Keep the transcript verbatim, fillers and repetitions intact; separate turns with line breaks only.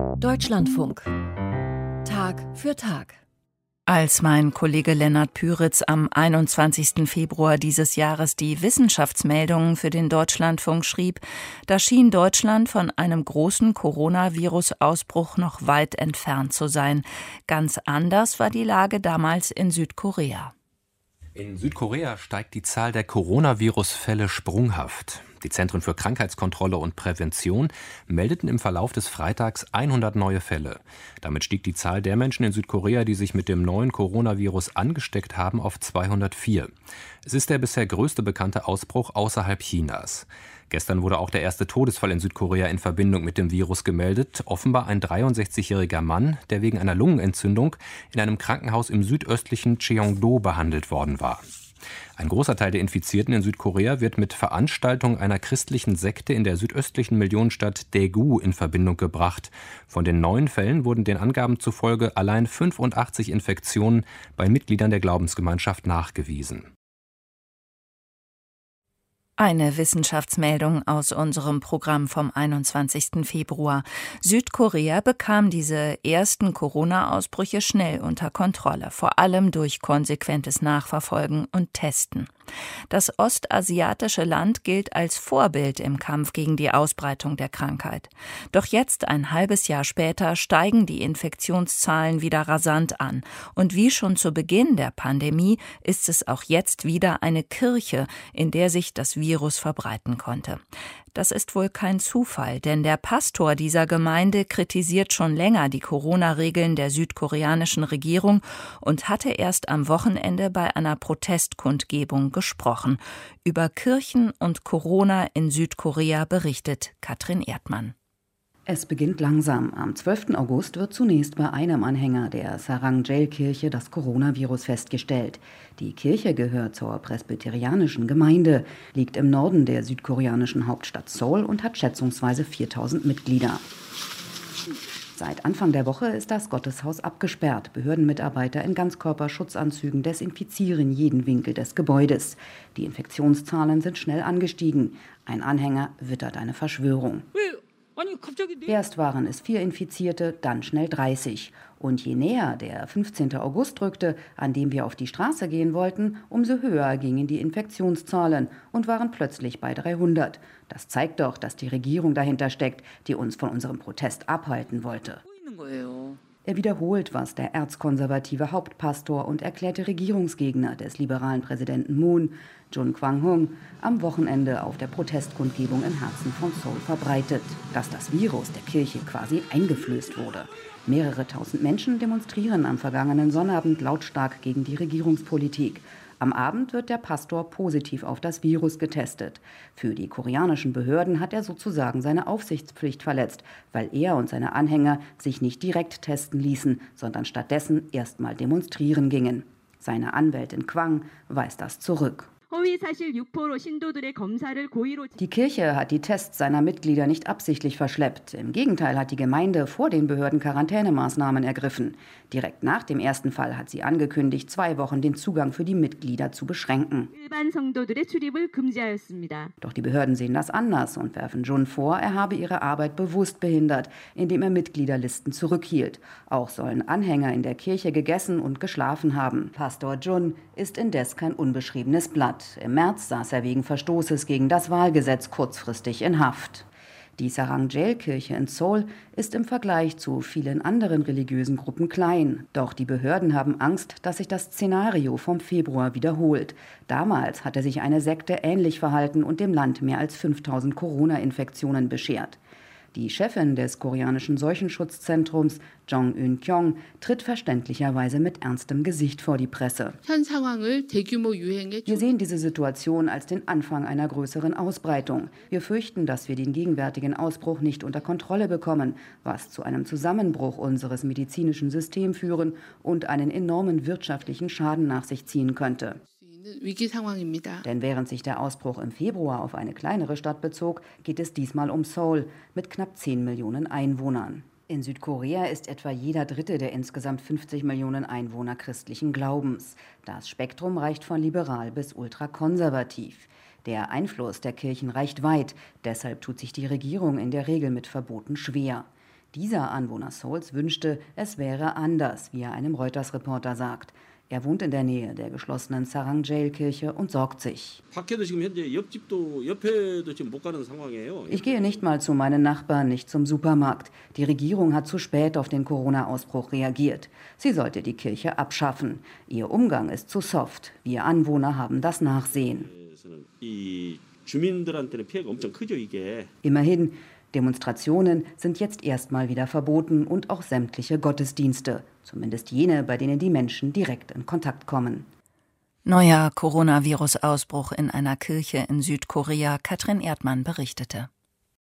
Deutschlandfunk. Tag für Tag.
Als mein Kollege Lennart Püritz am einundzwanzigsten Februar dieses Jahres die Wissenschaftsmeldungen für den Deutschlandfunk schrieb, da schien Deutschland von einem großen Coronavirus-Ausbruch noch weit entfernt zu sein. Ganz anders war die Lage damals in Südkorea.
In Südkorea steigt die Zahl der Coronavirus-Fälle sprunghaft. Die Zentren für Krankheitskontrolle und Prävention meldeten im Verlauf des Freitags hundert neue Fälle. Damit stieg die Zahl der Menschen in Südkorea, die sich mit dem neuen Coronavirus angesteckt haben, auf zweihundertvier. Es ist der bisher größte bekannte Ausbruch außerhalb Chinas. Gestern wurde auch der erste Todesfall in Südkorea in Verbindung mit dem Virus gemeldet. Offenbar ein dreiundsechzigjähriger Mann, der wegen einer Lungenentzündung in einem Krankenhaus im südöstlichen Cheongdo behandelt worden war. Ein großer Teil der Infizierten in Südkorea wird mit Veranstaltungen einer christlichen Sekte in der südöstlichen Millionenstadt Daegu in Verbindung gebracht. Von den neun Fällen wurden den Angaben zufolge allein fünfundachtzig Infektionen bei Mitgliedern der Glaubensgemeinschaft nachgewiesen.
Eine Wissenschaftsmeldung aus unserem Programm vom einundzwanzigsten Februar. Südkorea bekam diese ersten Corona-Ausbrüche schnell unter Kontrolle, vor allem durch konsequentes Nachverfolgen und Testen. Das ostasiatische Land gilt als Vorbild im Kampf gegen die Ausbreitung der Krankheit. Doch jetzt, ein halbes Jahr später, steigen die Infektionszahlen wieder rasant an. Und wie schon zu Beginn der Pandemie ist es auch jetzt wieder eine Kirche, in der sich das Virus verbreiten konnte. Das ist wohl kein Zufall, denn der Pastor dieser Gemeinde kritisiert schon länger die Corona-Regeln der südkoreanischen Regierung und hatte erst am Wochenende bei einer Protestkundgebung gesprochen. Über Kirchen und Corona in Südkorea berichtet Katrin Erdmann.
Es beginnt langsam. Am zwölften August wird zunächst bei einem Anhänger der Sarangjel-Kirche das Coronavirus festgestellt. Die Kirche gehört zur presbyterianischen Gemeinde, liegt im Norden der südkoreanischen Hauptstadt Seoul und hat schätzungsweise viertausend Mitglieder. Seit Anfang der Woche ist das Gotteshaus abgesperrt. Behördenmitarbeiter in Ganzkörperschutzanzügen desinfizieren jeden Winkel des Gebäudes. Die Infektionszahlen sind schnell angestiegen. Ein Anhänger wittert eine Verschwörung. Erst waren es vier Infizierte, dann schnell dreißig. Und je näher der fünfzehnten August rückte, an dem wir auf die Straße gehen wollten, umso höher gingen die Infektionszahlen und waren plötzlich bei dreihundert. Das zeigt doch, dass die Regierung dahinter steckt, die uns von unserem Protest abhalten wollte. Er wiederholt, was der erzkonservative Hauptpastor und erklärte Regierungsgegner des liberalen Präsidenten Moon, Jun Kwang-hung, am Wochenende auf der Protestkundgebung im Herzen von Seoul verbreitet, dass das Virus der Kirche quasi eingeflößt wurde. Mehrere tausend Menschen demonstrieren am vergangenen Sonnabend lautstark gegen die Regierungspolitik. Am Abend wird der Pastor positiv auf das Virus getestet. Für die koreanischen Behörden hat er sozusagen seine Aufsichtspflicht verletzt, weil er und seine Anhänger sich nicht direkt testen ließen, sondern stattdessen erst mal demonstrieren gingen. Seine Anwältin Kwang weist das zurück. Die Kirche hat die Tests seiner Mitglieder nicht absichtlich verschleppt. Im Gegenteil hat die Gemeinde vor den Behörden Quarantänemaßnahmen ergriffen. Direkt nach dem ersten Fall hat sie angekündigt, zwei Wochen den Zugang für die Mitglieder zu beschränken. Doch die Behörden sehen das anders und werfen Jun vor, er habe ihre Arbeit bewusst behindert, indem er Mitgliederlisten zurückhielt. Auch sollen Anhänger in der Kirche gegessen und geschlafen haben. Pastor Jun ist indes kein unbeschriebenes Blatt. Im März saß er wegen Verstoßes gegen das Wahlgesetz kurzfristig in Haft. Die Sarangjel-Kirche in Seoul ist im Vergleich zu vielen anderen religiösen Gruppen klein. Doch die Behörden haben Angst, dass sich das Szenario vom Februar wiederholt. Damals hatte sich eine Sekte ähnlich verhalten und dem Land mehr als fünftausend Corona-Infektionen beschert. Die Chefin des koreanischen Seuchenschutzzentrums, Jong Eun-kyung, tritt verständlicherweise mit ernstem Gesicht vor die Presse. Wir sehen diese Situation als den Anfang einer größeren Ausbreitung. Wir fürchten, dass wir den gegenwärtigen Ausbruch nicht unter Kontrolle bekommen, was zu einem Zusammenbruch unseres medizinischen Systems führen und einen enormen wirtschaftlichen Schaden nach sich ziehen könnte. Denn während sich der Ausbruch im Februar auf eine kleinere Stadt bezog, geht es diesmal um Seoul mit knapp zehn Millionen Einwohnern. In Südkorea ist etwa jeder Dritte der insgesamt fünfzig Millionen Einwohner christlichen Glaubens. Das Spektrum reicht von liberal bis ultrakonservativ. Der Einfluss der Kirchen reicht weit, deshalb tut sich die Regierung in der Regel mit Verboten schwer. Dieser Anwohner Seouls wünschte, es wäre anders, wie er einem Reuters-Reporter sagt. Er wohnt in der Nähe der geschlossenen Sarang-Jail-Kirche und sorgt sich. Ich gehe nicht mal zu meinen Nachbarn, nicht zum Supermarkt. Die Regierung hat zu spät auf den Corona-Ausbruch reagiert. Sie sollte die Kirche abschaffen. Ihr Umgang ist zu soft. Wir Anwohner haben das Nachsehen. Immerhin, Demonstrationen sind jetzt erstmal wieder verboten und auch sämtliche Gottesdienste, zumindest jene, bei denen die Menschen direkt in Kontakt kommen.
Neuer Coronavirus-Ausbruch in einer Kirche in Südkorea. Katrin Erdmann berichtete.